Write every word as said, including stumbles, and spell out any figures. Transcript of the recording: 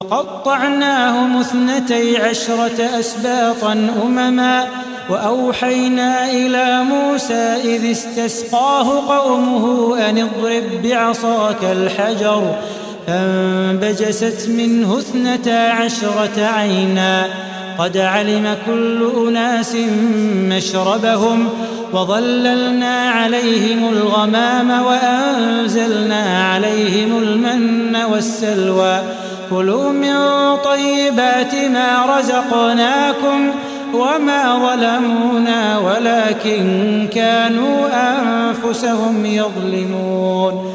وقطعناهم اثنتي عشرة أسباطا أمما وأوحينا إلى موسى إذ استسقاه قومه أن اضرب بعصاك الحجر فانبجست منه اثنتا عشرة عينا قد علم كل أناس مشربهم وظللنا عليهم الغمام وأنزلنا عليهم المن والسلوى كلوا من طيبات ما رزقناكم وما ظلمونا ولكن كانوا أنفسهم يظلمون